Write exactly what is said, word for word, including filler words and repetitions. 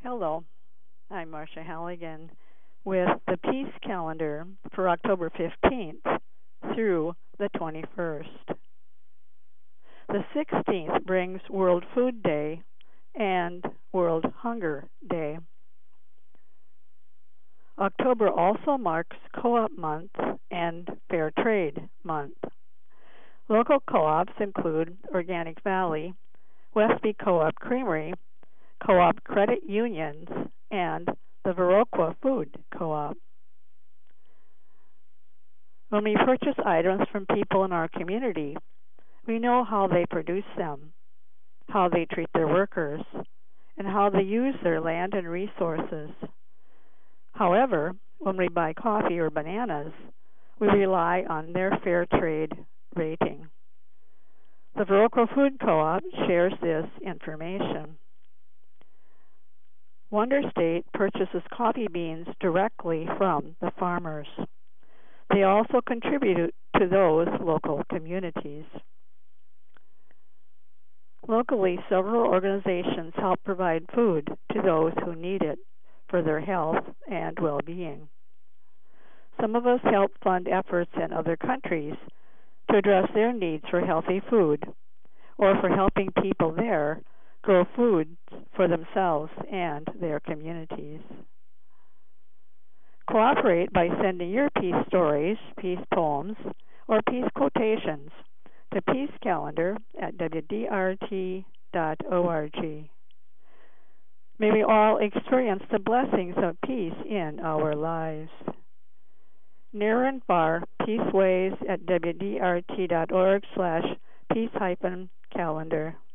Hello, I'm Marcia Halligan with the Peace Calendar for October fifteenth through the twenty-first. The sixteenth brings World Food Day and World Hunger Day. October also marks Co-op Month and Fair Trade Month. Local co-ops include Organic Valley, Westby Co-op Creamery, Co-op Credit Unions, and the Viroqua Food Co-op. When we purchase items from people in our community, we know how they produce them, how they treat their workers, and how they use their land and resources. However, when we buy coffee or bananas, we rely on their fair trade rating. The Viroqua Food Co-op shares this information. Wonder State purchases coffee beans directly from the farmers. They also contribute to those local communities. Locally, several organizations help provide food to those who need it for their health and well-being. Some of us help fund efforts in other countries to address their needs for healthy food, or for helping people there grow foods for themselves and their communities. Cooperate by sending your peace stories, peace poems, or peace quotations to Peace Calendar at w d r t dot org. May we all experience the blessings of peace in our lives. Near and far, peace ways at w d r t dot org slash peace hyphen calendar.